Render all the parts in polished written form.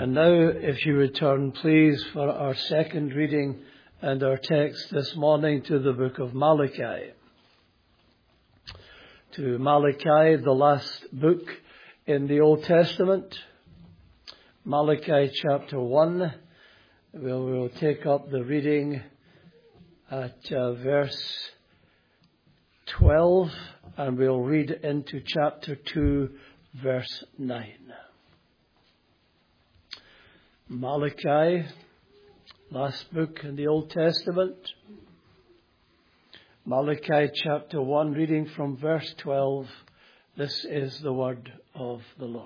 And now, if you would turn, please, for our second reading and our text this morning to the book of Malachi. To Malachi, the last book in the Old Testament. Malachi chapter 1. We'll take up the reading at verse 12, and we'll read into chapter 2, verse 9. Malachi, last book in the Old Testament. Malachi chapter 1, reading from verse 12. This is the word of the Lord.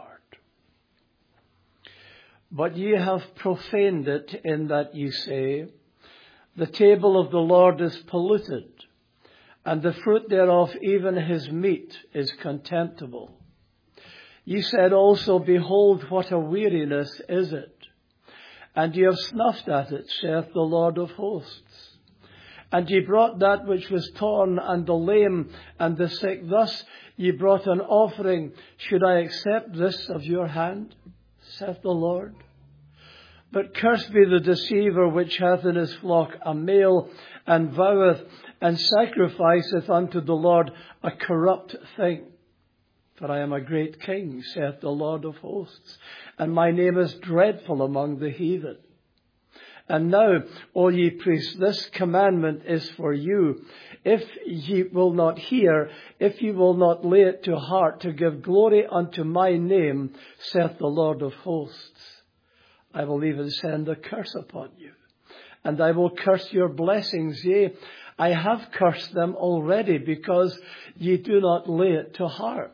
But ye have profaned it in that ye say, the table of the Lord is polluted, and the fruit thereof, even his meat, is contemptible. Ye said also, behold, what a weariness is it! And ye have snuffed at it, saith the Lord of hosts. And ye brought that which was torn, and the lame, and the sick. Thus ye brought an offering. Should I accept this of your hand, saith the Lord? But cursed be the deceiver which hath in his flock a male, and voweth, and sacrificeth unto the Lord a corrupt thing. For I am a great king, saith the Lord of hosts, and my name is dreadful among the heathen. And now, O ye priests, this commandment is for you. If ye will not hear, if ye will not lay it to heart to give glory unto my name, saith the Lord of hosts, I will even send a curse upon you, and I will curse your blessings. Yea, I have cursed them already, because ye do not lay it to heart.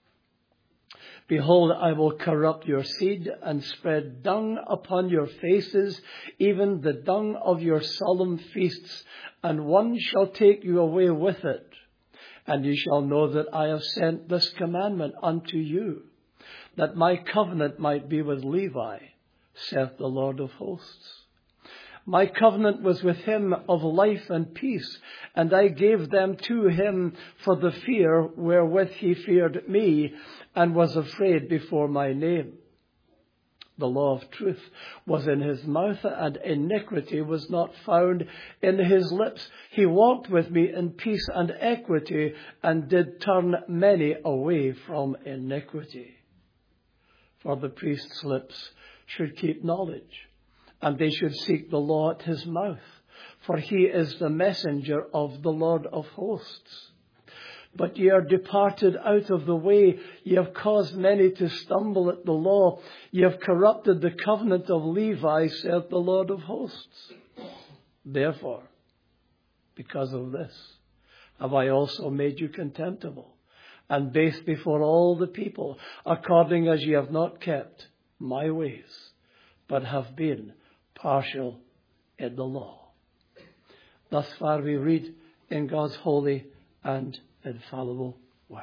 Behold, I will corrupt your seed, and spread dung upon your faces, even the dung of your solemn feasts, and one shall take you away with it. And ye shall know that I have sent this commandment unto you, that my covenant might be with Levi, saith the Lord of hosts. My covenant was with him of life and peace, and I gave them to him for the fear wherewith he feared me, and was afraid before my name. The law of truth was in his mouth, and iniquity was not found in his lips. He walked with me in peace and equity, and did turn many away from iniquity. For the priest's lips should keep knowledge, and they should seek the law at his mouth, for he is the messenger of the Lord of hosts. But ye are departed out of the way. Ye have caused many to stumble at the law. Ye have corrupted the covenant of Levi, saith the Lord of hosts. Therefore, because of this, have I also made you contemptible, and base before all the people, according as ye have not kept my ways, but have been partial in the law. Thus far we read in God's holy and infallible word.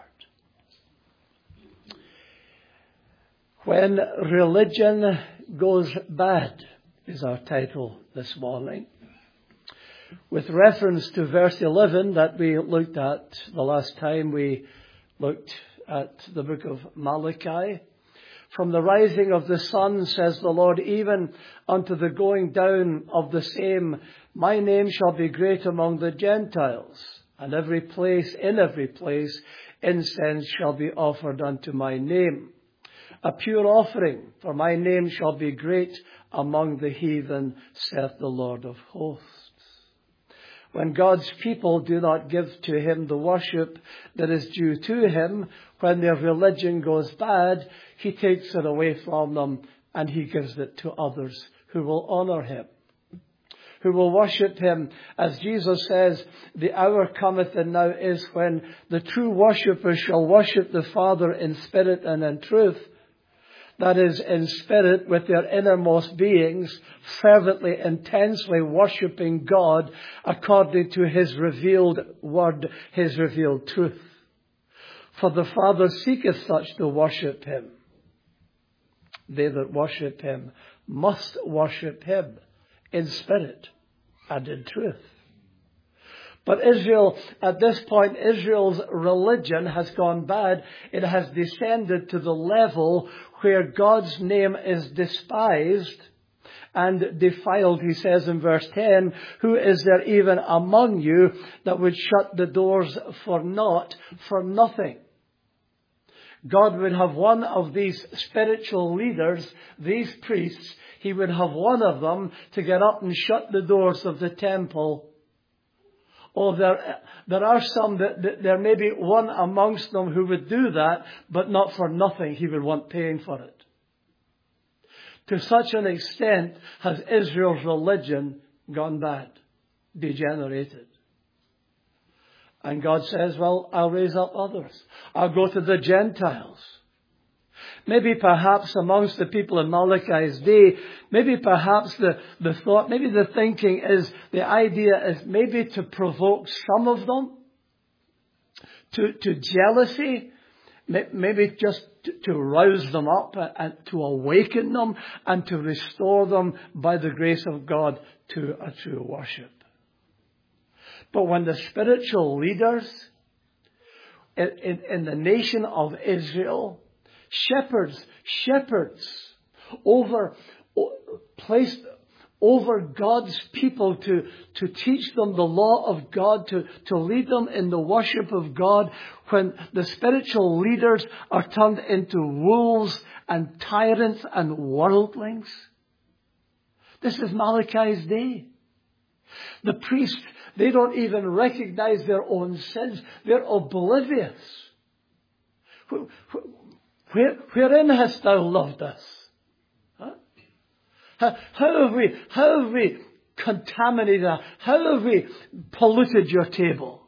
When religion goes bad is our title this morning. With reference to verse 11 that we looked at the last time we looked at the book of Malachi. From the rising of the sun, says the Lord, even unto the going down of the same, my name shall be great among the Gentiles, and in every place, incense shall be offered unto my name. A pure offering, for my name shall be great among the heathen, saith the Lord of hosts. When God's people do not give to him the worship that is due to him, when their religion goes bad, he takes it away from them, and he gives it to others who will honor him, who will worship him. As Jesus says, the hour cometh and now is when the true worshippers shall worship the Father in spirit and in truth. That is, in spirit with their innermost beings, fervently, intensely worshipping God according to his revealed word, his revealed truth. For the Father seeketh such to worship him. They that worship him must worship him in spirit and in truth. But Israel, at this point, Israel's religion has gone bad. It has descended to the level where God's name is despised and defiled. He says in verse 10, who is there even among you that would shut the doors for naught, for nothing? God would have one of these spiritual leaders, these priests, He would have one of them to get up and shut the doors of the temple. Oh, there are some that there may be one amongst them who would do that, but not for nothing. He would want paying for it. To such an extent has Israel's religion gone bad, degenerated. And God says, well, I'll raise up others. I'll go to the Gentiles. Maybe perhaps amongst the people in Malachi's day, maybe perhaps the thought, maybe the thinking is, the idea is maybe to provoke some of them to jealousy, maybe just to rouse them up and to awaken them and to restore them by the grace of God to a true worship. But when the spiritual leaders in the nation of Israel, shepherds placed over God's people to teach them the law of God, to lead them in the worship of God, when the spiritual leaders are turned into wolves and tyrants and worldlings. This is Malachi's day. The priests, they don't even recognize their own sins. They're oblivious. Wherein hast thou loved us? Huh? How have we contaminated? How have we polluted your table?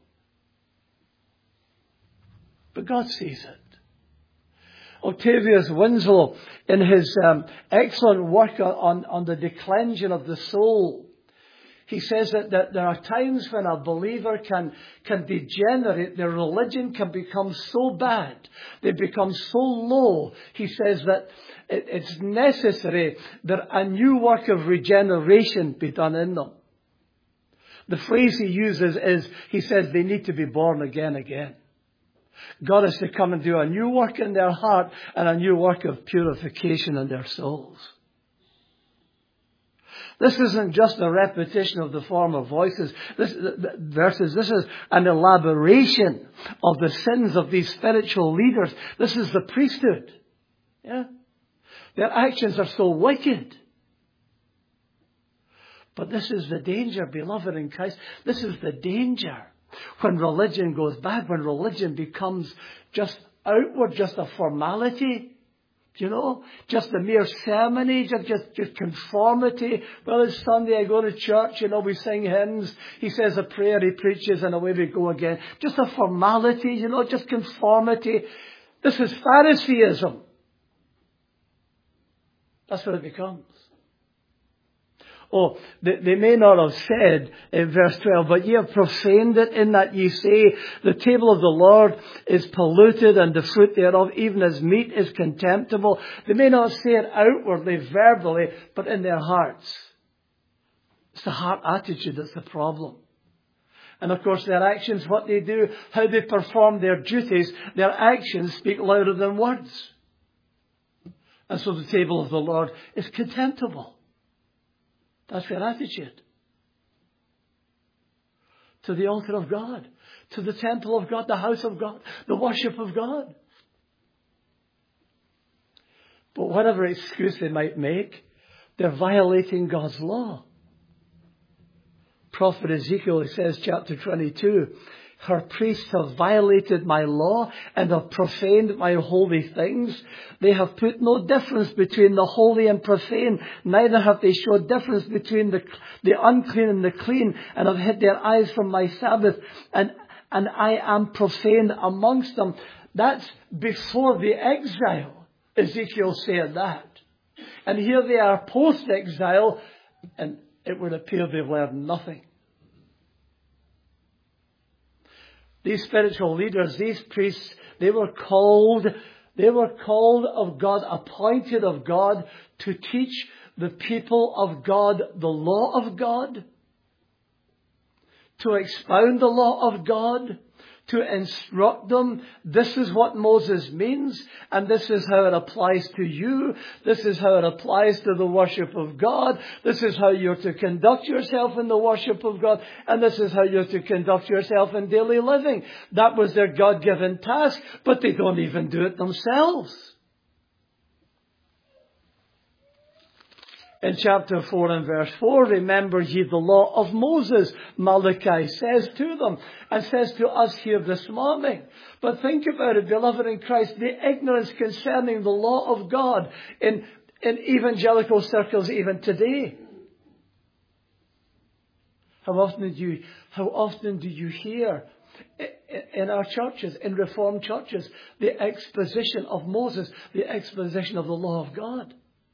But God sees it. Octavius Winslow, in his excellent work on the declension of the soul, he says that there are times when a believer can degenerate. Their religion can become so bad. They become so low. He says that it's necessary that a new work of regeneration be done in them. The phrase he uses is, he says they need to be born again. God is to come and do a new work in their heart and a new work of purification in their souls. This isn't just a repetition of the former voices. This is an elaboration of the sins of these spiritual leaders. This is the priesthood. Yeah? Their actions are so wicked. But this is the danger, beloved in Christ. This is the danger when religion goes bad, when religion becomes just outward, just a formality. Just a mere ceremony, just conformity. Well, it's Sunday, I go to church, we sing hymns. He says a prayer, he preaches, and away we go again. Just a formality, just conformity. This is Phariseeism. That's what it becomes. Oh, they may not have said in verse 12, but ye have profaned it in that ye say, the table of the Lord is polluted and the fruit thereof, even as meat, is contemptible. They may not say it outwardly, verbally, but in their hearts. It's the heart attitude that's the problem. And of course their actions, what they do, how they perform their duties, their actions speak louder than words. And so the table of the Lord is contemptible. That's their attitude. To the altar of God, to the temple of God, the house of God, the worship of God. But whatever excuse they might make, they're violating God's law. Prophet Ezekiel, he says, chapter 22, her priests have violated my law and have profaned my holy things. They have put no difference between the holy and profane. Neither have they showed difference between the unclean and the clean, and have hid their eyes from my Sabbath. And I am profaned amongst them. That's before the exile. Ezekiel said that. And here they are post-exile, and it would appear they've learned nothing. These spiritual leaders, these priests, they were called of God, appointed of God, to teach the people of God the law of God, to expound the law of God, to instruct them. This is what Moses means, and this is how it applies to you. This is how it applies to the worship of God. This is how you're to conduct yourself in the worship of God, and this is how you're to conduct yourself in daily living. That was their God-given task, but they don't even do it themselves. In chapter 4 and verse 4, remember ye the law of Moses, Malachi says to them, and says to us here this morning. But think about it, beloved in Christ, the ignorance concerning the law of God in evangelical circles even today. How often do you hear in our churches, in Reformed churches, the exposition of Moses, the exposition of the law of God?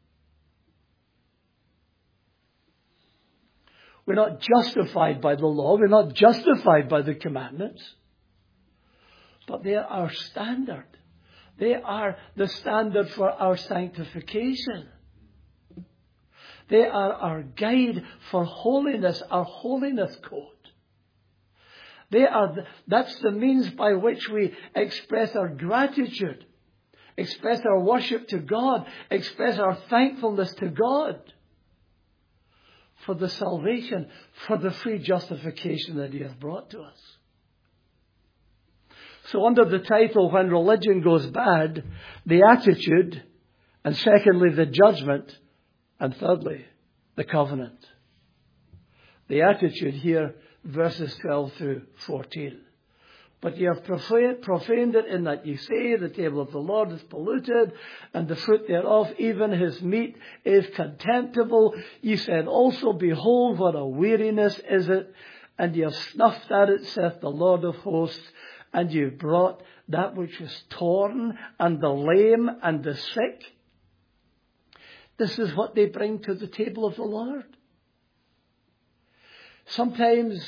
We're not justified by the law. We're not justified by the commandments. But they are our standard. They are the standard for our sanctification. They are our guide for holiness, our holiness code. That's the means by which we express our gratitude, express our worship to God, express our thankfulness to God for the salvation, for the free justification that He has brought to us. So under the title, When Religion Goes Bad, the attitude, and secondly, the judgment, and thirdly, the covenant. The attitude here, verses 12 through 14. But ye have profaned it in that ye say, the table of the Lord is polluted, and the fruit thereof, even his meat, is contemptible. Ye said also, behold, what a weariness is it, and ye have snuffed at it, saith the Lord of hosts, and ye brought that which is torn, and the lame, and the sick. This is what they bring to the table of the Lord. Sometimes,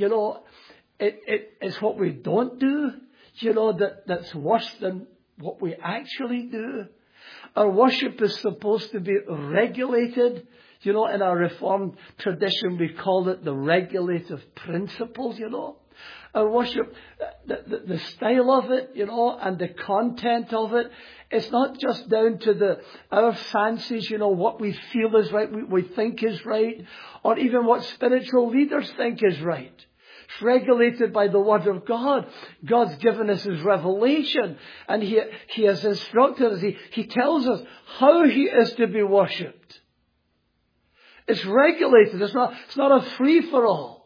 it's what we don't do, that's worse than what we actually do. Our worship is supposed to be regulated. In our Reformed tradition, we call it the regulative principles, Our worship, the style of it, and the content of it, it's not just down to our fancies, what we feel is right, we think is right, or even what spiritual leaders think is right. It's regulated by the Word of God. God's given us His revelation, and He has instructed us. He tells us how He is to be worshipped. It's regulated. It's not a free-for-all.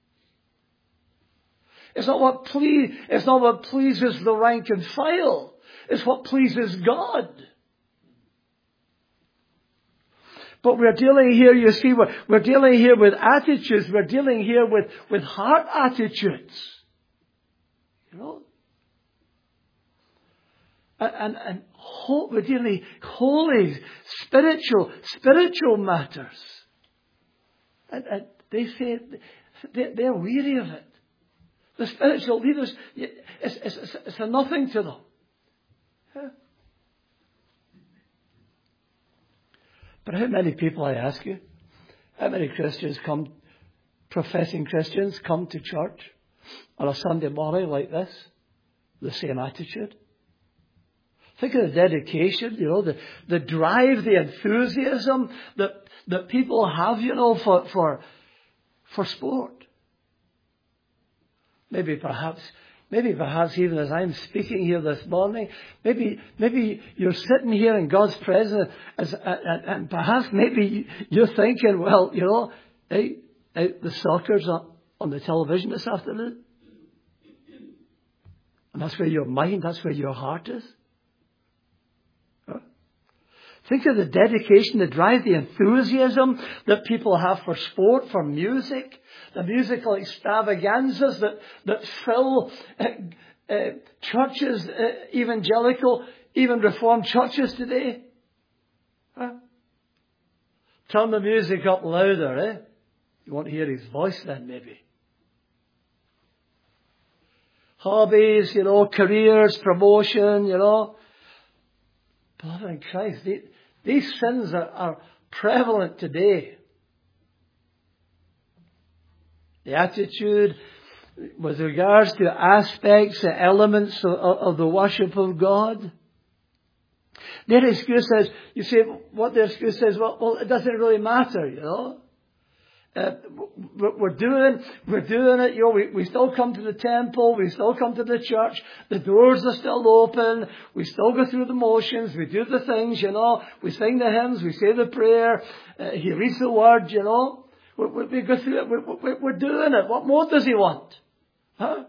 It's not what pleases the rank and file. It's what pleases God. But we're dealing here, you see, we're dealing here with attitudes. We're dealing here with heart attitudes. And we're dealing holy, spiritual matters. And they say they're weary of it. The spiritual leaders, it's a nothing to them. Yeah. But how many people, I ask you, how many professing Christians come to church on a Sunday morning like this, the same attitude? Think of the dedication, the drive, the enthusiasm that people have, for sport. Maybe perhaps even as I'm speaking here this morning, maybe you're sitting here in God's presence, and perhaps maybe you're thinking, well, the soccer's on the television this afternoon, and that's where your mind, that's where your heart is. Huh? Think of the dedication, the drive, the enthusiasm that people have for sport, for music. The musical extravaganzas that fill churches, evangelical, even Reformed churches today. Huh? Turn the music up louder, You won't hear his voice then, maybe. Hobbies, careers, promotion, Beloved in Christ, these sins are prevalent today. The attitude with regards to aspects, the elements of the worship of God. Their excuse is, you say, what their excuse is, well, it doesn't really matter, you know. We're doing it, you know, we still come to the temple, we still come to the church, the doors are still open, we still go through the motions, we do the things, you know, we sing the hymns, we say the prayer, he reads the word, you know, we go through it, we're doing it. What more does he want? Huh?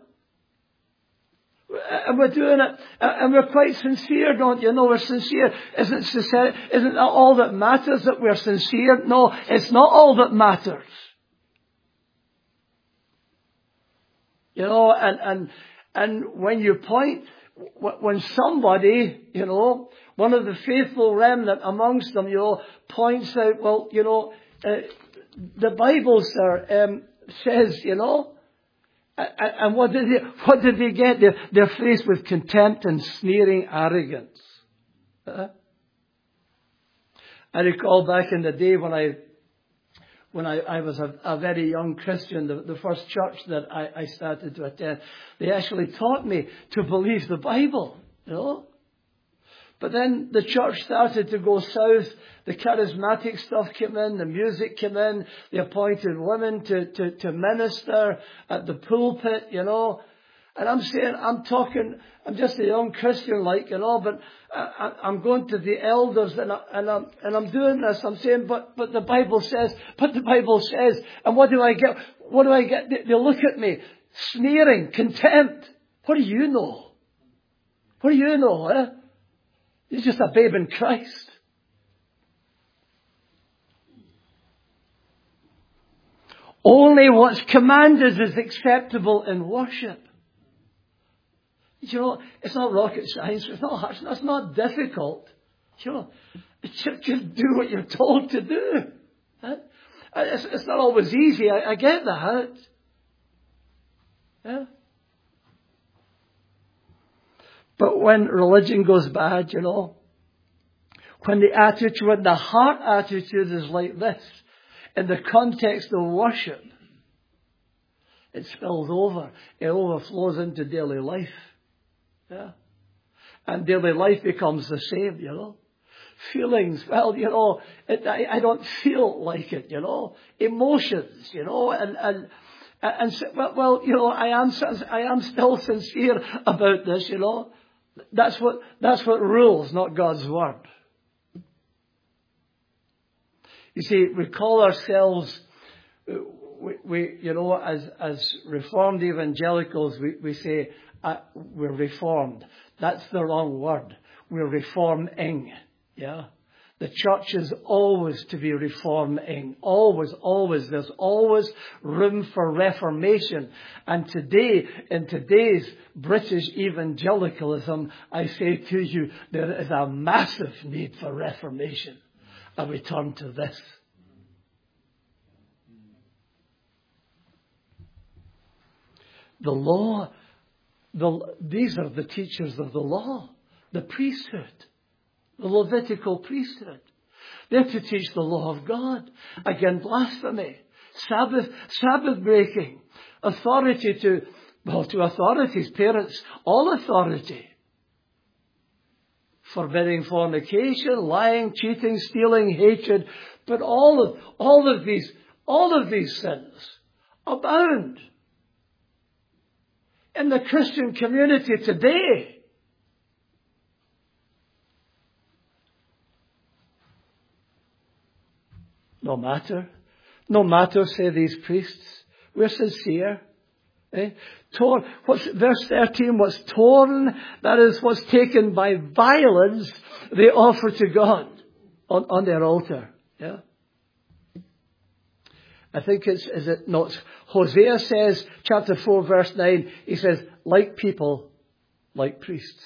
And we're doing it, and we're quite sincere, don't you know? We're sincere. Isn't that all that matters, that we're sincere? No, it's not all that matters. You know, and when you point, when somebody, you know, one of the faithful remnant amongst them, you know, points out, well, you know, the Bible, sir, says, you know, and what did they get? They're faced with contempt and sneering arrogance. I recall back in the day when I was a very young Christian, the first church that I started to attend, they actually taught me to believe the Bible, you know. But then the church started to go south. The charismatic stuff came in. The music came in. They appointed women to minister at the pulpit, you know. And I'm saying, I'm just a young Christian, like, you know, but I'm going to the elders and I'm doing this. I'm saying, but the Bible says, and what do I get? What do I get? They look at me, sneering, contempt. What do you know? What do you know, eh? You're just a babe in Christ. Only what's commanded is acceptable in worship. You know, it's not rocket science. It's not hard. It's not difficult. You know, just do what you're told to do. It's not always easy. I get that. Yeah. But when religion goes bad, you know, when the heart attitude is like this, in the context of worship, it spills over. It overflows into daily life. Yeah. And daily life becomes the same, you know. Feelings, well, you know, I don't feel like it, you know. Emotions, you know, and well, you know, I am still sincere about this, you know. That's what rules, not God's word. You see, we call ourselves, we you know, as Reformed evangelicals, we say we're Reformed. That's the wrong word. We're reforming. Yeah. The church is always to be reforming. Always, always. There's always room for reformation. And today, in today's British evangelicalism, I say to you, there is a massive need for reformation. And we turn to this. The law, these are the teachers of the law, the priesthood. The Levitical priesthood. They're to teach the law of God. Again, blasphemy, Sabbath breaking, authority to authorities, parents, all authority. Forbidding fornication, lying, cheating, stealing, hatred. But all of these sins abound in the Christian community today. No matter, say these priests. We're sincere. Verse 13, what's torn, that is what's taken by violence, they offer to God on their altar. Yeah. I think is it not? Hosea says, chapter 4, verse 9, he says, like people, like priests.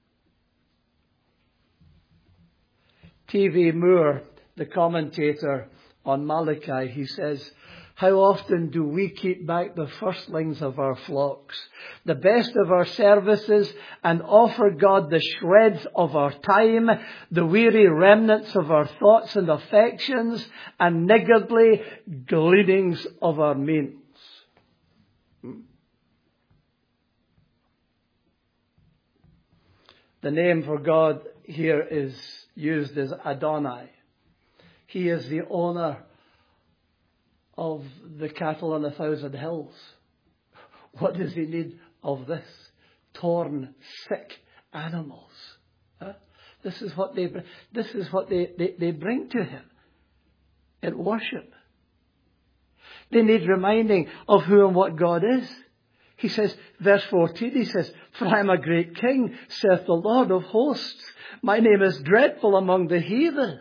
T.V. Moore, the commentator on Malachi, he says, how often do we keep back the firstlings of our flocks, the best of our services, and offer God the shreds of our time, the weary remnants of our thoughts and affections, and niggardly gleanings of our means. The name for God here is used as Adonai. He is the owner of the cattle on 1,000 hills. What does he need of this? Torn, sick animals. Huh? This is what they bring to him in worship. They need reminding of who and what God is. He says, verse 14, he says, "For I am a great king, saith the Lord of hosts. My name is dreadful among the heathen."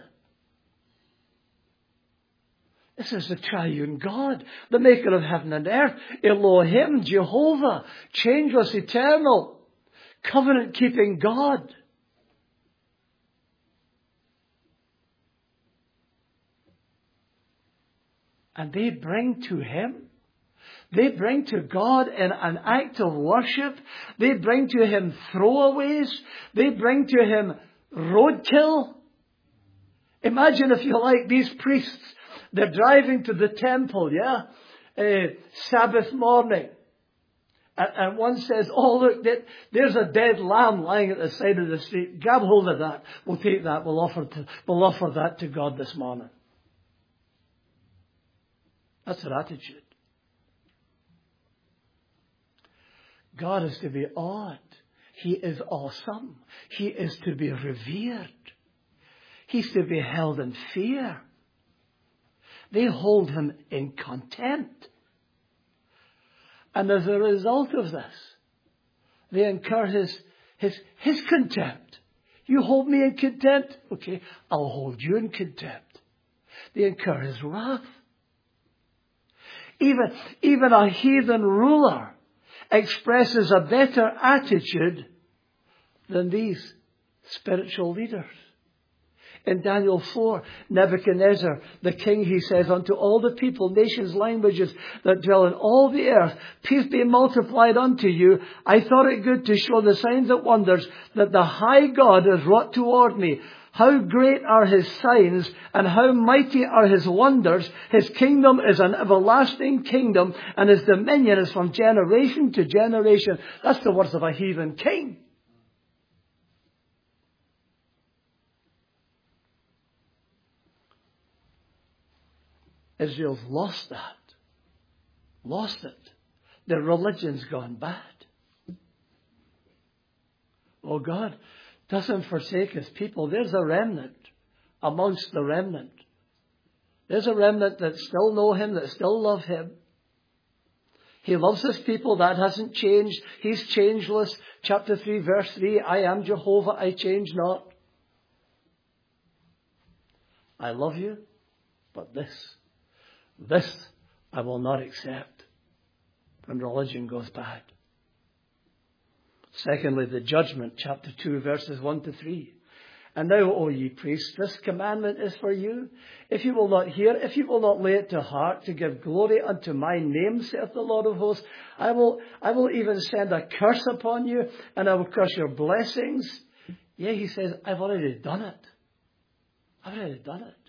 This is the triune God, the maker of heaven and earth, Elohim, Jehovah, changeless, eternal, covenant-keeping God. And they bring to him, they bring to God in an act of worship, they bring to him throwaways, they bring to him roadkill. Imagine, if you like, these priests, they're driving to the temple, Sabbath morning. And one says, "Oh, look, there's a dead lamb lying at the side of the street. Grab hold of that. We'll take that. We'll offer that to God this morning." That's their attitude. God is to be awed. He is awesome. He is to be revered. He's to be held in fear. They hold him in contempt. And as a result of this, they incur his contempt. You hold me in contempt? Okay, I'll hold you in contempt. They incur his wrath. Even a heathen ruler expresses a better attitude than these spiritual leaders. In Daniel 4, Nebuchadnezzar, the king, he says, "Unto all the people, nations, languages that dwell in all the earth, peace be multiplied unto you. I thought it good to show the signs and wonders that the high God has wrought toward me. How great are his signs, and how mighty are his wonders. His kingdom is an everlasting kingdom, and his dominion is from generation to generation." That's the words of a heathen king. Israel's lost that. Lost it. Their religion's gone bad. Oh, God doesn't forsake his people. There's a remnant amongst the remnant. There's a remnant that still know him, that still love him. He loves his people. That hasn't changed. He's changeless. Chapter 3, verse 3, "I am Jehovah, I change not." I love you, but this I will not accept when religion goes bad. Secondly, the judgment, chapter 2, verses 1 to 3. "And now, O ye priests, this commandment is for you. If you will not hear, if you will not lay it to heart to give glory unto my name, saith the Lord of hosts, I will even send a curse upon you, and I will curse your blessings." Yeah, he says, I've already done it. I've already done it.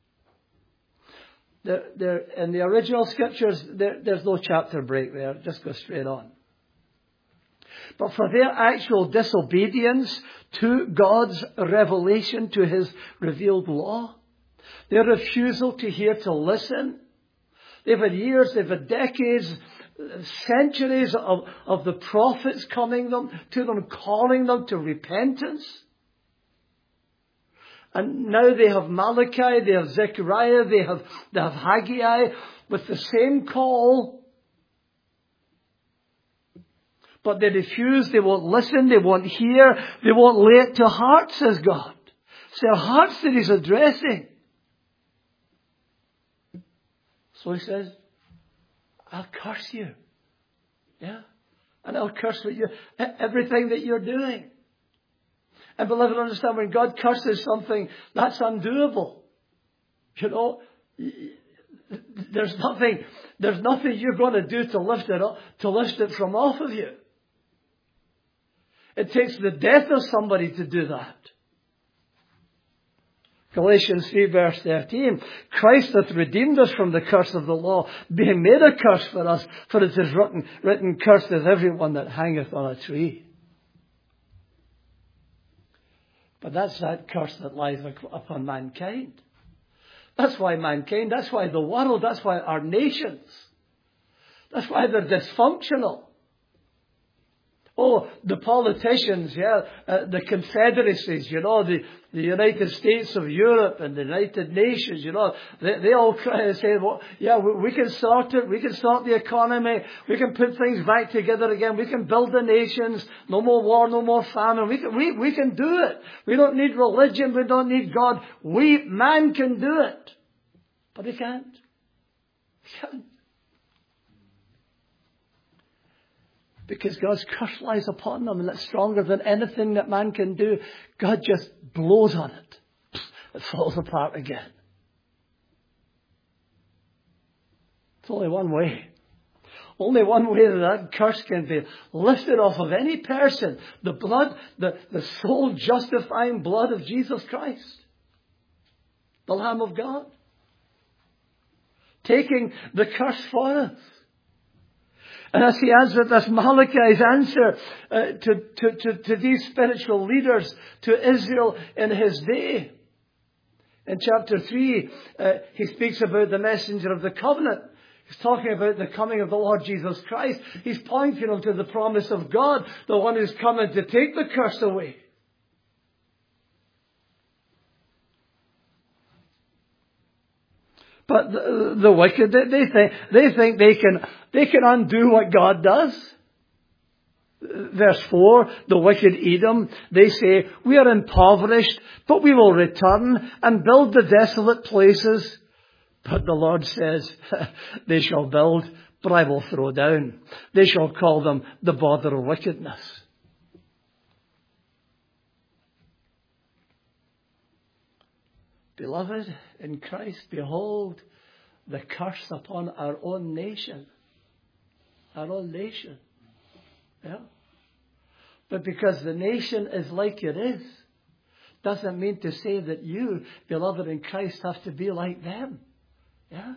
In the original scriptures, there's no chapter break there. Just go straight on. But for their actual disobedience to God's revelation, to his revealed law, their refusal to hear, to listen, they've had years, they've had decades, centuries of the prophets coming to them, calling them to repentance. And now they have Malachi, they have Zechariah, they have Haggai with the same call. But they refuse, they won't listen, they won't hear, they won't lay it to heart, says God. It's their hearts that he's addressing. So he says, I'll curse you. Yeah? And I'll curse everything that you're doing. And beloved, understand, when God curses something, that's undoable. You know, there's nothing you're going to do to lift it up, to lift it from off of you. It takes the death of somebody to do that. Galatians 3 verse 13. Christ hath redeemed us from the curse of the law, being made a curse for us, for it is written, cursed is everyone that hangeth on a tree. But that's that curse that lies upon mankind. That's why mankind, that's why the world, that's why our nations, that's why they're dysfunctional. Oh, the politicians, the confederacies, the United States of Europe and the United Nations, they all try to say, well, we can sort it, we can sort the economy, we can put things back together again, we can build the nations, no more war, no more famine, we can do it. We don't need religion, we don't need God. Man can do it. But he can't. He can't. Because God's curse lies upon them, and it's stronger than anything that man can do. God just blows on it. It falls apart again. It's only one way. Only one way that curse can be lifted off of any person. The blood, the soul justifying blood of Jesus Christ. The Lamb of God. Taking the curse for us. And as he answered, that's Malachi's answer to these spiritual leaders, to Israel in his day. In chapter 3, he speaks about the messenger of the covenant. He's talking about the coming of the Lord Jesus Christ. He's pointing them to the promise of God, the one who's coming to take the curse away. But the wicked, they think they can undo what God does. Verse 4, the wicked Edom, they say, we are impoverished, but we will return and build the desolate places. But the Lord says, they shall build, but I will throw down. They shall call them the bother of wickedness. Beloved, in Christ, behold the curse upon our own nation. Our own nation. Yeah. But because the nation is like it is, doesn't mean to say that you, beloved in Christ, have to be like them. Yeah.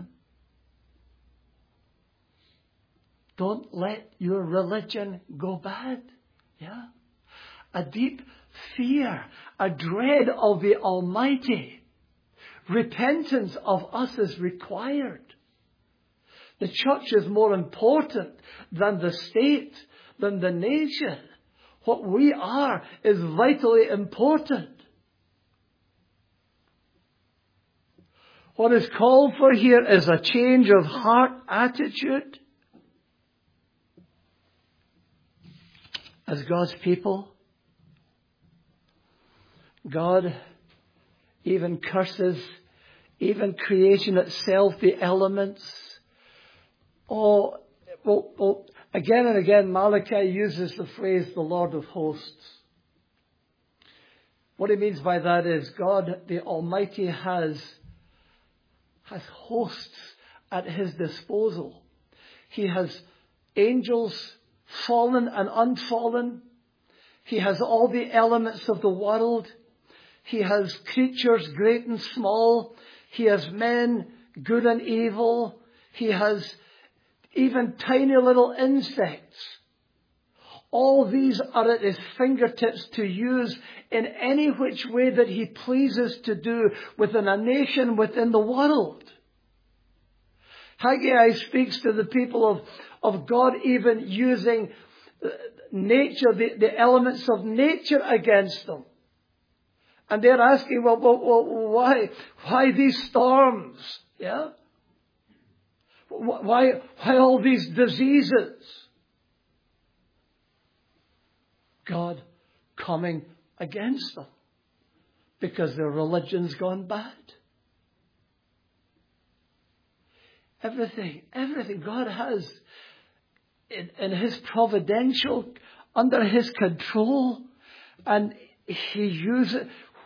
Don't let your religion go bad. Yeah. A deep fear, a dread of the Almighty. Repentance of us is required. The church is more important than the state, than the nation. What we are is vitally important. What is called for here is a change of heart attitude. As God's people, God even curses, even creation itself, the elements. Oh, well, again and again, Malachi uses the phrase, the Lord of hosts. What he means by that is God, the Almighty, has hosts at his disposal. He has angels, fallen and unfallen. He has all the elements of the world. He has creatures great and small. He has men, good and evil. He has even tiny little insects. All these are at his fingertips to use in any which way that he pleases to do within a nation, within the world. Haggai speaks to the people of God even using nature, the elements of nature against them. And they're asking, well, why these storms? Yeah? Why all these diseases? God coming against them because their religion's gone bad. Everything God has in his providential, under his control, and he uses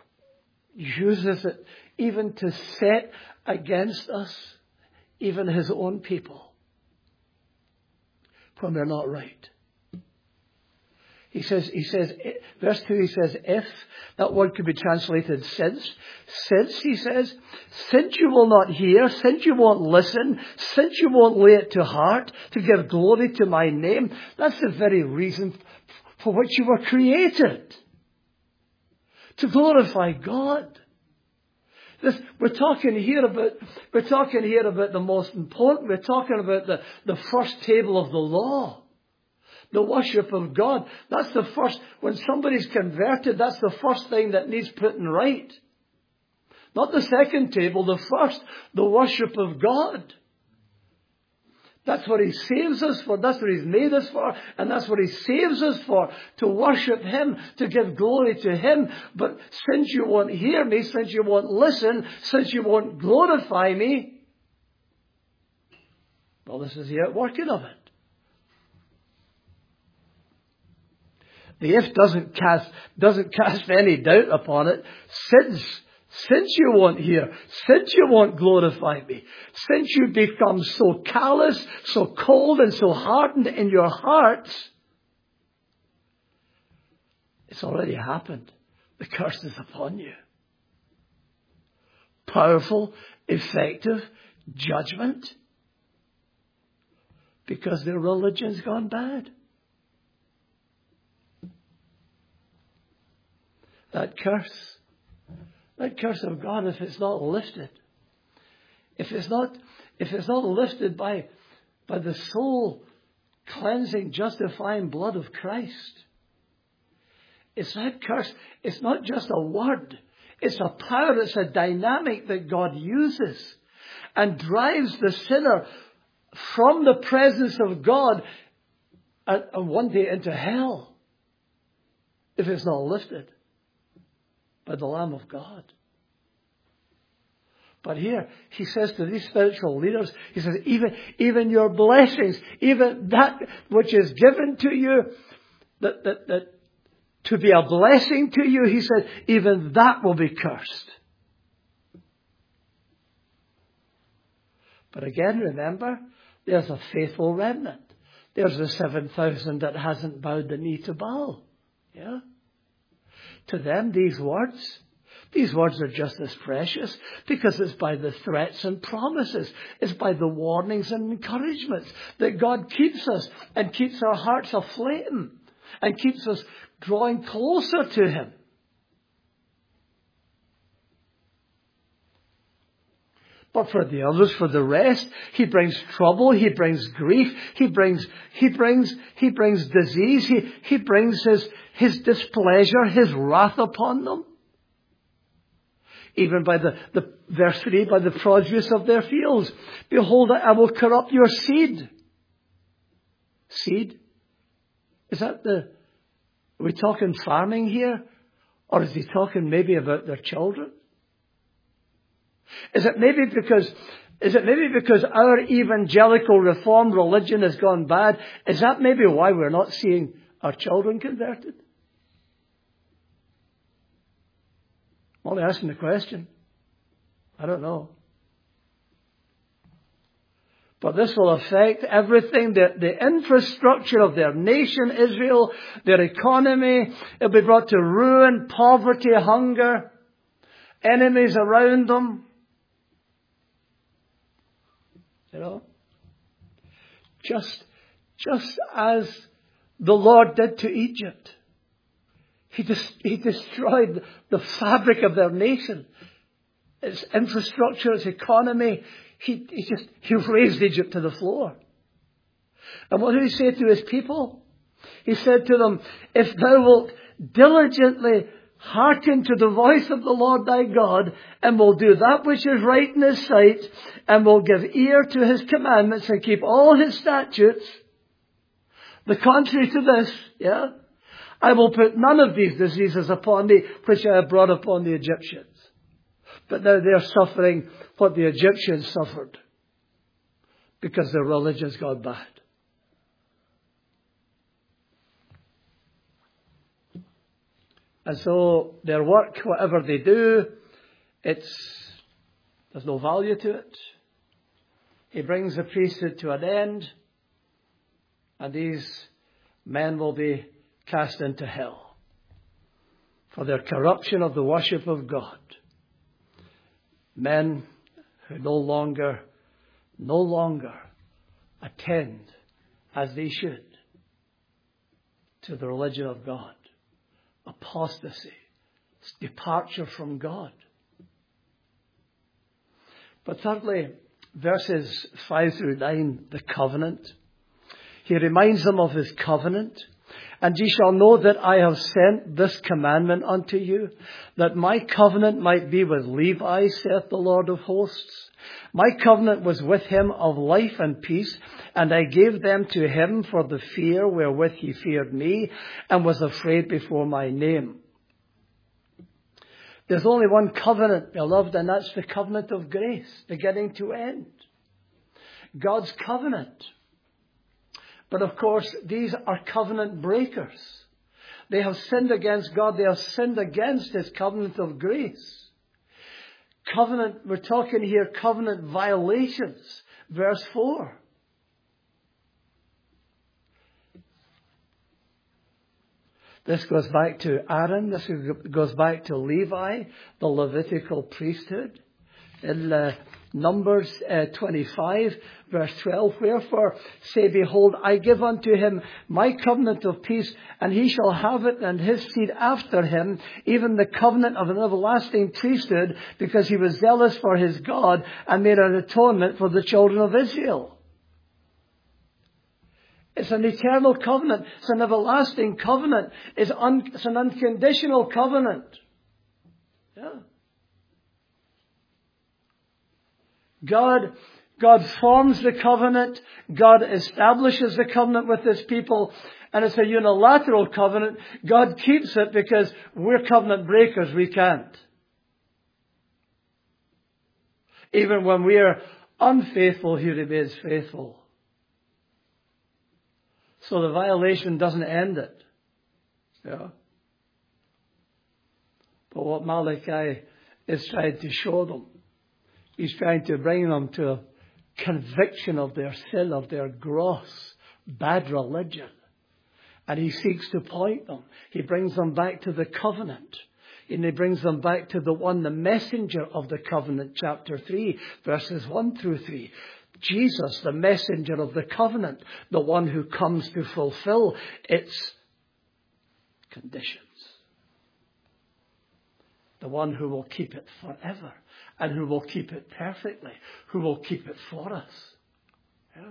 it even to set against us, even his own people, when we're not right. verse 2, he says, if, that word could be translated since, he says, since you will not hear, since you won't listen, since you won't lay it to heart to give glory to my name, that's the very reason for which you were created. To glorify God. We're talking here about the most important, we're talking about the first table of the law. The worship of God. That's the first, when somebody's converted, that's the first thing that needs putting right. Not the second table, the first, the worship of God. That's what He saves us for, that's what He's made us for, and that's what He saves us for, to worship Him, to give glory to Him. But since you won't hear me, since you won't listen, since you won't glorify me, well, this is the outworking of it. The if doesn't cast any doubt upon it. Since you won't hear, since you won't glorify me, since you become so callous, so cold and so hardened in your hearts, it's already happened. The curse is upon you. Powerful, effective judgment because their religion's gone bad. That curse of God, if it's not lifted, if it's not lifted by the soul cleansing, justifying blood of Christ, it's that curse. It's not just a word. It's a power. It's a dynamic that God uses and drives the sinner from the presence of God and one day into hell if it's not lifted by the Lamb of God. But here, he says to these spiritual leaders, he says, even your blessings, even that which is given to you, that to be a blessing to you, he said, even that will be cursed. But again, remember, there's a faithful remnant. There's the 7,000 that hasn't bowed the knee to Baal. Yeah? To them, these words are just as precious because it's by the threats and promises. It's by the warnings and encouragements that God keeps us and keeps our hearts aflame and keeps us drawing closer to Him. But for the others, for the rest, He brings trouble, He brings grief, He brings disease, He brings His displeasure, His wrath upon them. Even by the verse 3, by the produce of their fields. Behold, I will corrupt your seed. Seed? Are we talking farming here? Or is he talking maybe about their children? Is it maybe because our evangelical reformed religion has gone bad? Is that maybe why we're not seeing our children converted? I'm only asking the question. I don't know. But this will affect everything, the infrastructure of their nation, Israel, their economy. It'll be brought to ruin, poverty, hunger, enemies around them. You know? Just as the Lord did to Egypt. He destroyed the fabric of their nation, its infrastructure, its economy. He razed Egypt to the floor. And what did he say to his people? He said to them, if thou wilt diligently hearken to the voice of the Lord thy God, and will do that which is right in his sight, and will give ear to his commandments, and keep all his statutes, the contrary to this, yeah, I will put none of these diseases upon thee, which I have brought upon the Egyptians. But now they're suffering what the Egyptians suffered because their religion's gone bad. And so their work, whatever they do, there's no value to it. He brings the priesthood to an end, and these men will be cast into hell for their corruption of the worship of God. Men who no longer attend as they should to the religion of God. Apostasy, departure from God. But thirdly, verses 5 through 9, the covenant. He reminds them of his covenant. And ye shall know that I have sent this commandment unto you, that my covenant might be with Levi, saith the Lord of hosts. My covenant was with him of life and peace, and I gave them to him for the fear wherewith he feared me, and was afraid before my name. There's only one covenant, beloved, and that's the covenant of grace, beginning to end. God's covenant. But of course, these are covenant breakers. They have sinned against God. They have sinned against his covenant of grace. Covenant, we're talking here covenant violations. Verse 4. This goes back to Aaron. This goes back to Levi, the Levitical priesthood. In Numbers 25, verse 12, wherefore say, behold, I give unto him my covenant of peace, and he shall have it, and his seed after him, even the covenant of an everlasting priesthood, because he was zealous for his God, and made an atonement for the children of Israel. It's an eternal covenant. It's an everlasting covenant. It's an unconditional covenant. Yeah. God forms the covenant. God establishes the covenant with his people. And it's a unilateral covenant. God keeps it because we're covenant breakers. We can't. Even when we are unfaithful, he remains faithful. So the violation doesn't end it. Yeah. But what Malachi is trying to show them, he's trying to bring them to a conviction of their sin, of their gross, bad religion. And he seeks to point them. He brings them back to the covenant. And he brings them back to the messenger of the covenant, chapter 3, verses 1 through 3. Jesus, the messenger of the covenant, the one who comes to fulfill its conditions. The one who will keep it forever and who will keep it perfectly, who will keep it for us. Yeah.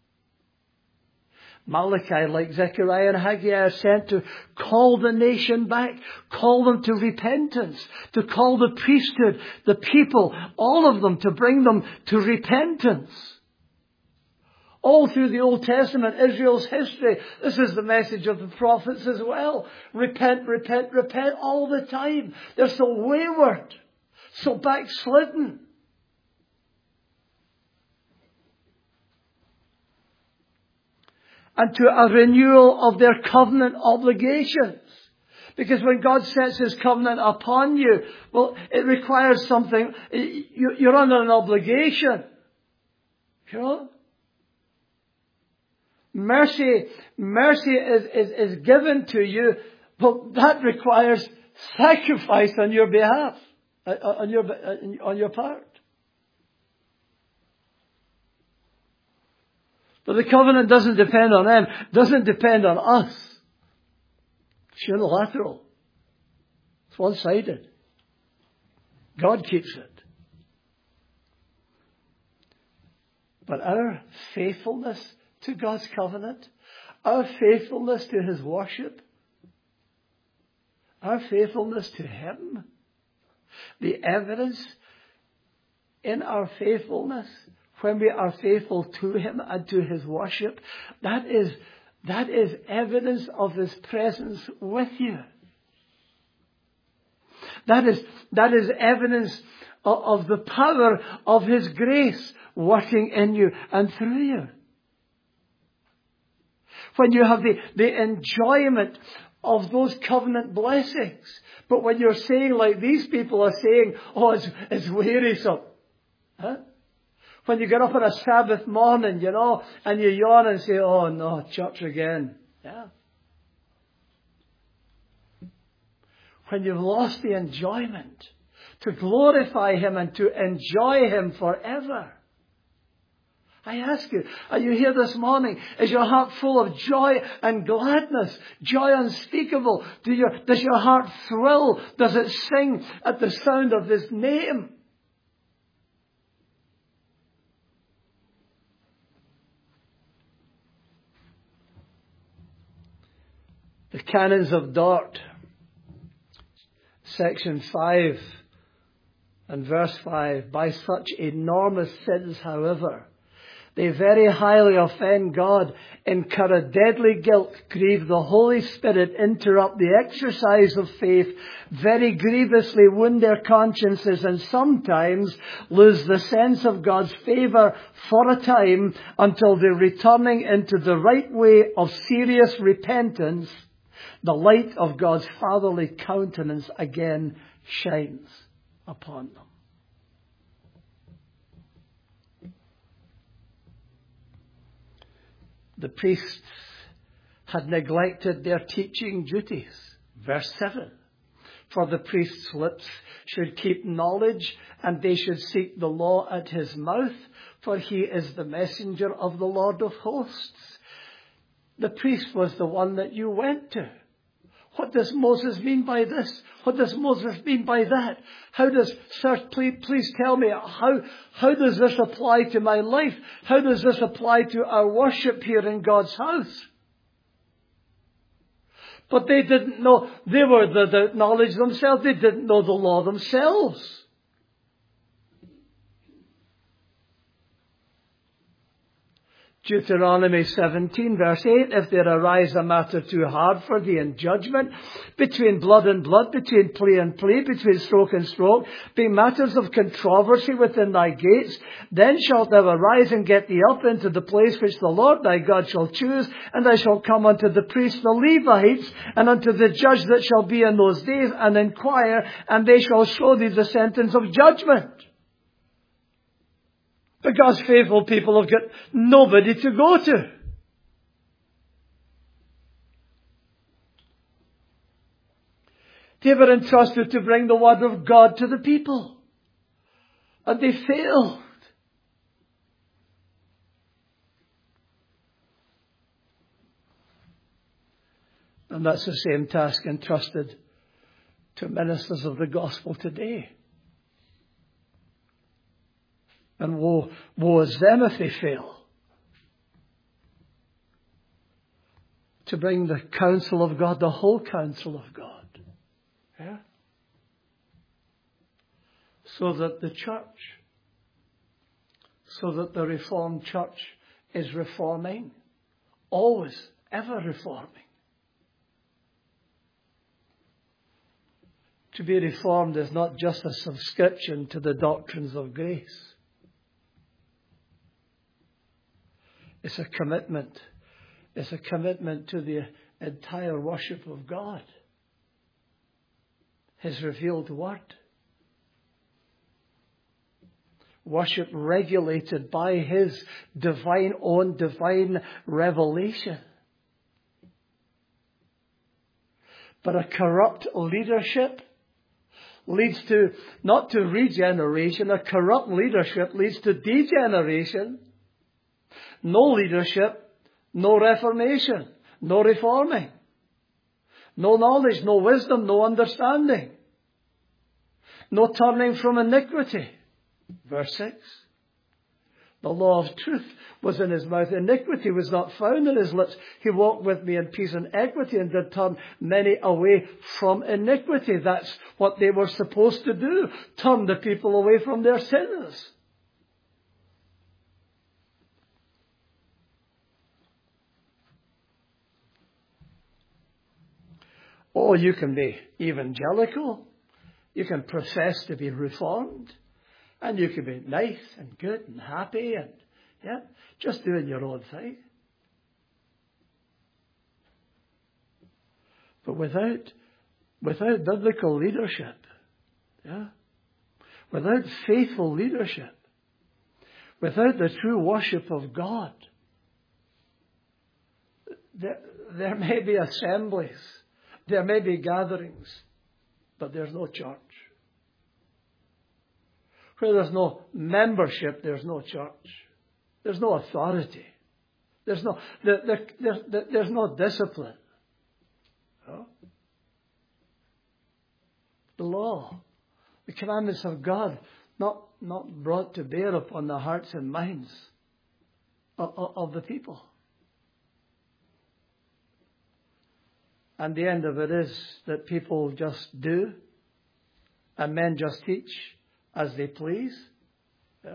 Malachi, like Zechariah and Haggai, are sent to call the nation back, call them to repentance, to call the priesthood, the people, all of them, to bring them to repentance. All through the Old Testament, Israel's history, this is the message of the prophets as well. Repent, repent, repent all the time. They're so wayward, so backslidden. And to a renewal of their covenant obligations. Because when God sets his covenant upon you, well, it requires something. You're under an obligation. You know? Mercy is given to you, but that requires sacrifice on your behalf, on your part. But the covenant doesn't depend on them, doesn't depend on us. It's unilateral. It's one-sided. God keeps it. But our faithfulness to God's covenant, our faithfulness to his worship, our faithfulness to him, the evidence in our faithfulness, when we are faithful to him and to his worship, that is evidence of his presence with you. That is evidence of the power of his grace working in you and through you. When you have the enjoyment of those covenant blessings. But when you're saying, like these people are saying, oh, it's wearisome. Huh? When you get up on a Sabbath morning, and you yawn and say, oh no, church again. Yeah. when you've lost the enjoyment, to glorify Him and to enjoy Him forever. I ask you, are you here this morning? Is your heart full of joy and gladness? Joy unspeakable? Does your heart thrill? Does it sing at the sound of His name? The Canons of Dort, section 5 and verse 5. By such enormous sins, however, they very highly offend God, incur a deadly guilt, grieve the Holy Spirit, interrupt the exercise of faith, very grievously wound their consciences, and sometimes lose the sense of God's favour for a time until the returning into the right way of serious repentance, the light of God's fatherly countenance again shines upon them. The priests had neglected their teaching duties. Verse 7. For the priest's lips should keep knowledge, and they should seek the law at his mouth, for he is the messenger of the Lord of hosts. The priest was the one that you went to. What does Moses mean by this? What does Moses mean by that? Sir, please tell me, how does this apply to my life? How does this apply to our worship here in God's house? But they didn't know. They were the knowledge themselves. They didn't know the law themselves. Deuteronomy 17 verse 8, if there arise a matter too hard for thee in judgment, between blood and blood, between plea and plea, between stroke and stroke, being matters of controversy within thy gates, then shalt thou arise and get thee up into the place which the Lord thy God shall choose, and thou shalt come unto the priests the Levites, and unto the judge that shall be in those days, and inquire, and they shall show thee the sentence of judgment. But God's faithful people have got nobody to go to. They were entrusted to bring the word of God to the people. And they failed. And that's the same task entrusted to ministers of the gospel today. And woe is them if they fail to bring the counsel of God, the whole counsel of God. Yeah? So that the church, so that the Reformed Church is reforming, always, ever reforming. To be reformed is not just a subscription to the doctrines of grace. It's a commitment. It's a commitment to the entire worship of God. His revealed word. Worship regulated by His own divine revelation. But a corrupt leadership leads to, not to regeneration, a corrupt leadership leads to degeneration. No leadership, no reformation, no reforming, no knowledge, no wisdom, no understanding, no turning from iniquity. Verse 6. The law of truth was in his mouth. Iniquity was not found in his lips. He walked with me in peace and equity and did turn many away from iniquity. That's what they were supposed to do. Turn the people away from their sins. Oh, you can be evangelical. You can profess to be reformed. And you can be nice and good and happy and, just doing your own thing. But without biblical leadership, without faithful leadership, without the true worship of God, there may be assemblies. There may be gatherings. but there's no church. Where there's no membership, there's no church. There's no authority. There's no discipline. No? The law, the commandments of God, not brought to bear upon the hearts and minds of the people. And the end of it is that people just do, and men just teach as they please. Yeah?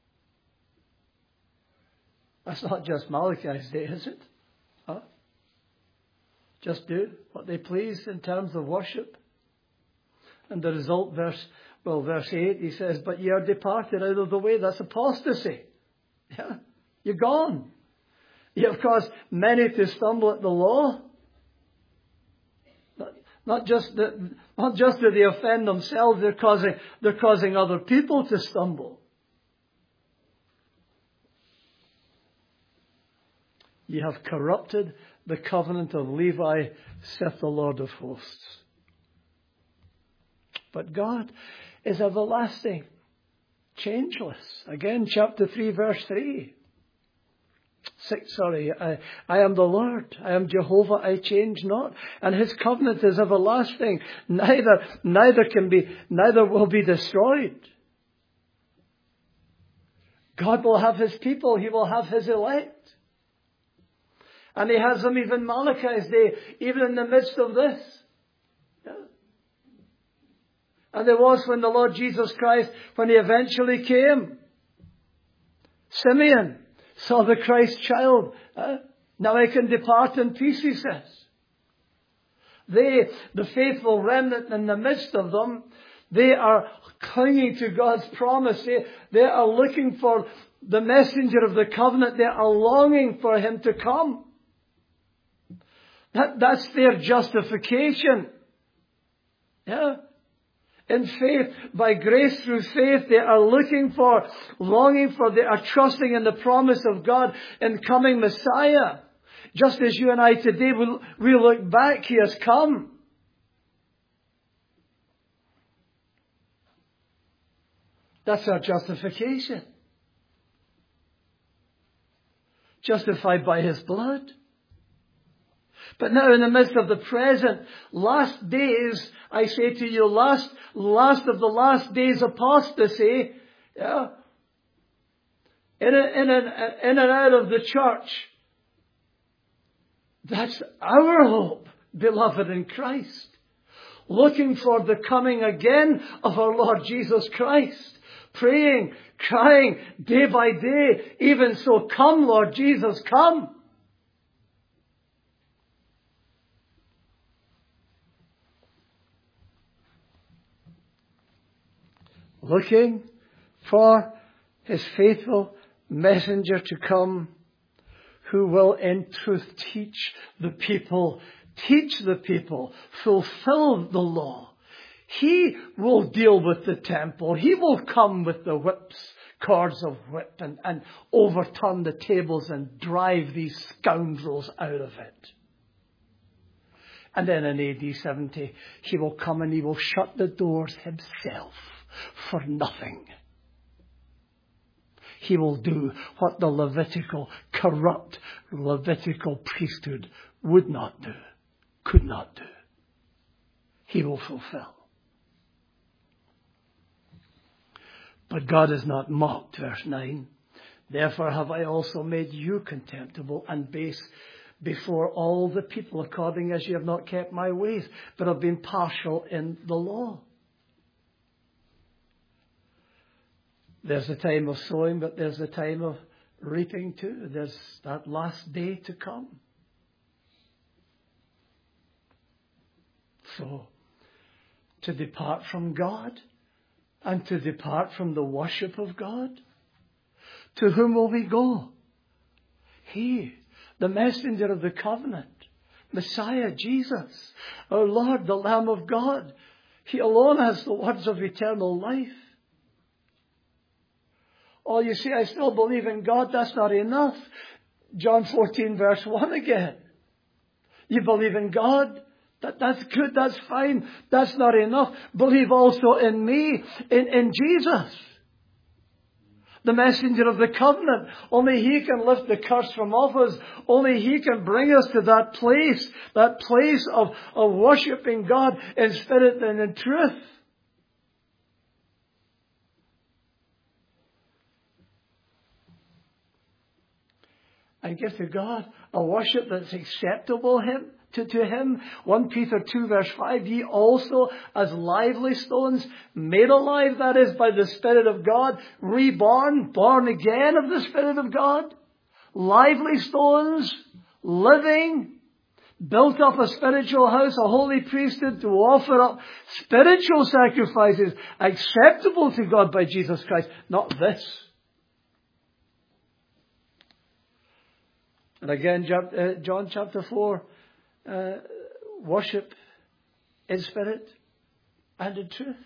That's not just Malachi's day, is it? Huh? Just do what they please in terms of worship. And the result, verse 8, he says, but ye are departed out of the way. That's apostasy. Yeah? You're gone. You have caused many to stumble at the law. Not just that they offend themselves, they're causing other people to stumble. Ye have corrupted the covenant of Levi, saith the Lord of hosts. But God is everlasting, changeless. Again, chapter 3, verse 3. 6, sorry. I am the Lord. I am Jehovah. I change not. And his covenant is everlasting. Neither will be destroyed. God will have his people. He will have his elect. And he has them even Malachi's day, even in the midst of this. Yeah. And there was when the Lord Jesus Christ, when he eventually came, Simeon saw the Christ child. Now I can depart in peace, he says. They, the faithful remnant in the midst of them, they are clinging to God's promise. They are looking for the messenger of the covenant. They are longing for him to come. That's their justification. Yeah. In faith, by grace through faith, they are longing for, they are trusting in the promise of God in coming Messiah. Just as you and I today, we look back, he has come. That's our justification. Justified by his blood. But now in the midst of the present, last days, I say to you, last of the last days apostasy, yeah, in and out of the church. That's our hope, beloved in Christ. Looking for the coming again of our Lord Jesus Christ. Praying, crying, day by day, even so, come Lord Jesus, come. Looking for his faithful messenger to come, who will in truth teach the people, fulfill the law. He will deal with the temple. He will come with the cords of whip and overturn the tables and drive these scoundrels out of it. And then in AD 70, he will come and he will shut the doors himself for nothing. He will do what the corrupt Levitical priesthood would not do, could not do. He will fulfill. But God is not mocked, verse 9. Therefore have I also made you contemptible and base before all the people, according as you have not kept my ways, but have been partial in the law. There's a time of sowing, but there's a time of reaping too. There's that last day to come. So, to depart from God and to depart from the worship of God, to whom will we go? He, the messenger of the covenant, Messiah, Jesus, our Lord, the Lamb of God. He alone has the words of eternal life. Oh, you see, I still believe in God. That's not enough. John 14, verse 1 again. You believe in God? That's good, that's fine. That's not enough. Believe also in me, in Jesus, the messenger of the covenant. Only He can lift the curse from off us. Only He can bring us to that place of worshipping God in spirit and in truth. And give to God a worship that's acceptable to Him. 1 Peter 2 verse 5, ye also as lively stones, made alive, that is, by the Spirit of God, reborn, born again of the Spirit of God. Lively stones, living, built up a spiritual house, a holy priesthood to offer up spiritual sacrifices acceptable to God by Jesus Christ. Not this. And again, John chapter 4, worship in spirit and in truth.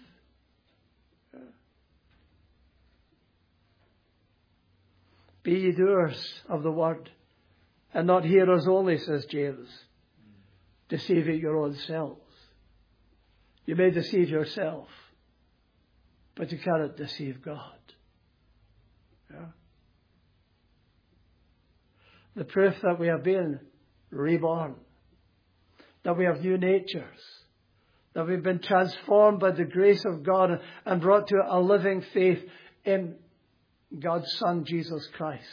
Be ye doers of the word, and not hearers only, says James, deceiving your own selves. You may deceive yourself, but you cannot deceive God. Yeah? The proof that we have been reborn, that we have new natures, that we've been transformed by the grace of God and brought to a living faith in God's Son, Jesus Christ.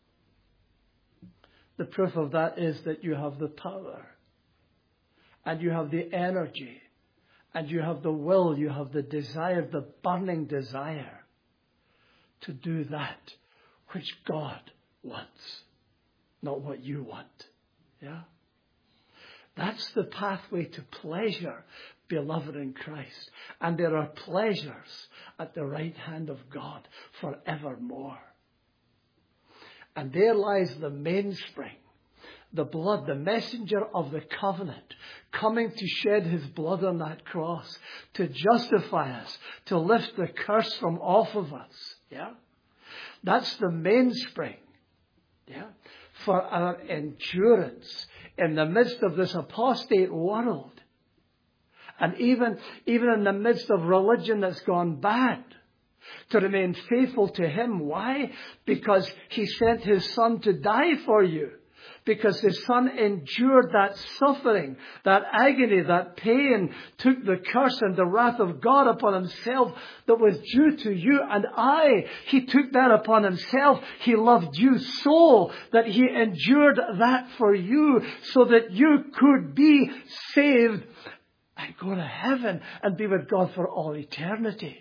The proof of that is that you have the power, and you have the energy, and you have the will, you have the desire, the burning desire to do that which God wants, not what you want. Yeah? That's the pathway to pleasure, beloved in Christ. And there are pleasures at the right hand of God forevermore. And there lies the mainspring, the blood, the messenger of the covenant, coming to shed His blood on that cross, to justify us, to lift the curse from off of us. Yeah? That's the mainspring. Yeah? For our endurance in the midst of this apostate world. And even in the midst of religion that's gone bad, to remain faithful to Him. Why? Because He sent His Son to die for you. Because His Son endured that suffering, that agony, that pain, took the curse and the wrath of God upon Himself that was due to you and I. He took that upon Himself. He loved you so that He endured that for you so that you could be saved and go to heaven and be with God for all eternity.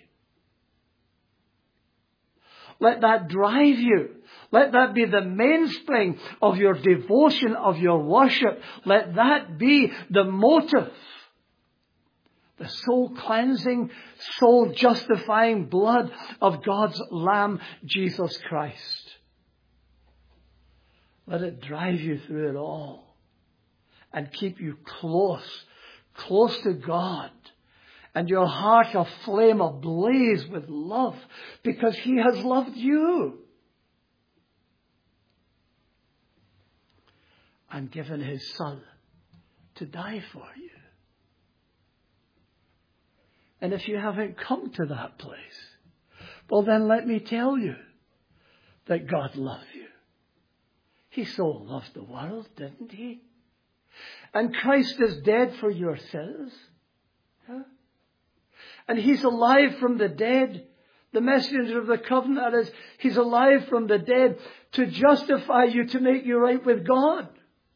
Let that drive you. Let that be the mainspring of your devotion, of your worship. Let that be the motive. The soul cleansing, soul justifying blood of God's Lamb, Jesus Christ. Let it drive you through it all and keep you close to God. And your heart aflame, ablaze with love, because He has loved you and given His Son to die for you. And if you haven't come to that place, well then let me tell you that God loves you. He so loved the world, didn't He? And Christ is dead for your sins. Huh? And He's alive from the dead. The messenger of the covenant is, He's alive from the dead to justify you, to make you right with God.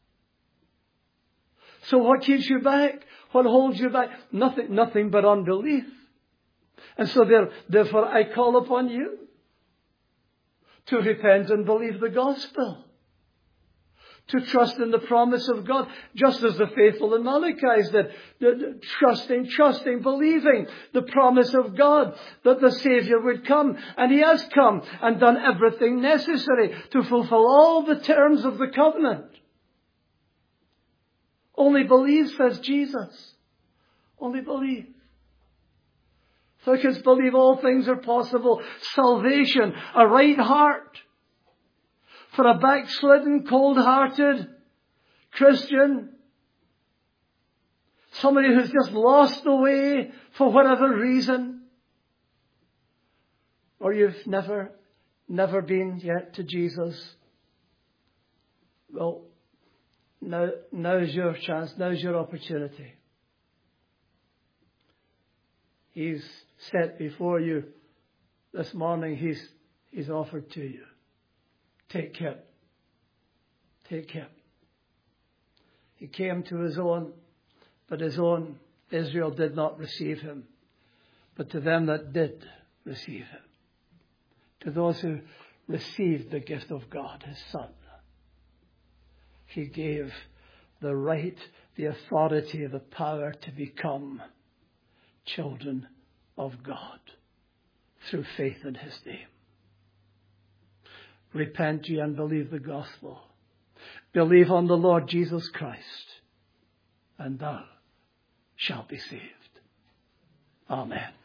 So what keeps you back? What holds you back? Nothing but unbelief. And so therefore I call upon you to repent and believe the gospel. To trust in the promise of God, just as the faithful in Malachi did. Trusting, believing the promise of God that the Savior would come. And He has come and done everything necessary to fulfill all the terms of the covenant. Only believe, says Jesus. Only believe. Thou canst believe all things are possible. Salvation, a right heart. For a backslidden, cold-hearted Christian, Somebody who's just lost the way for whatever reason. Or you've never been yet to Jesus. Well, now's your chance. Now's your opportunity. He's set before you this morning. He's offered to you. Take him. Take him. He came to his own, but his own Israel did not receive him. But to them that did receive him, to those who received the gift of God, his Son, he gave the right, the authority, the power to become children of God through faith in his name. Repent ye and believe the gospel. Believe on the Lord Jesus Christ, and thou shalt be saved. Amen.